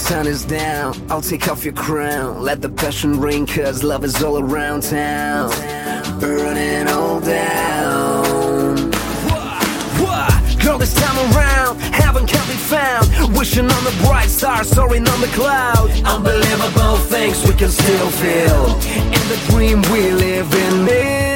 sun is down, I'll take off your crown. Let the passion ring, cause love is all around town. Burning all down. Girl, this time around, heaven can't be found. Wishing on the bright star, soaring on the cloud. Unbelievable things we can still feel in the dream we live in.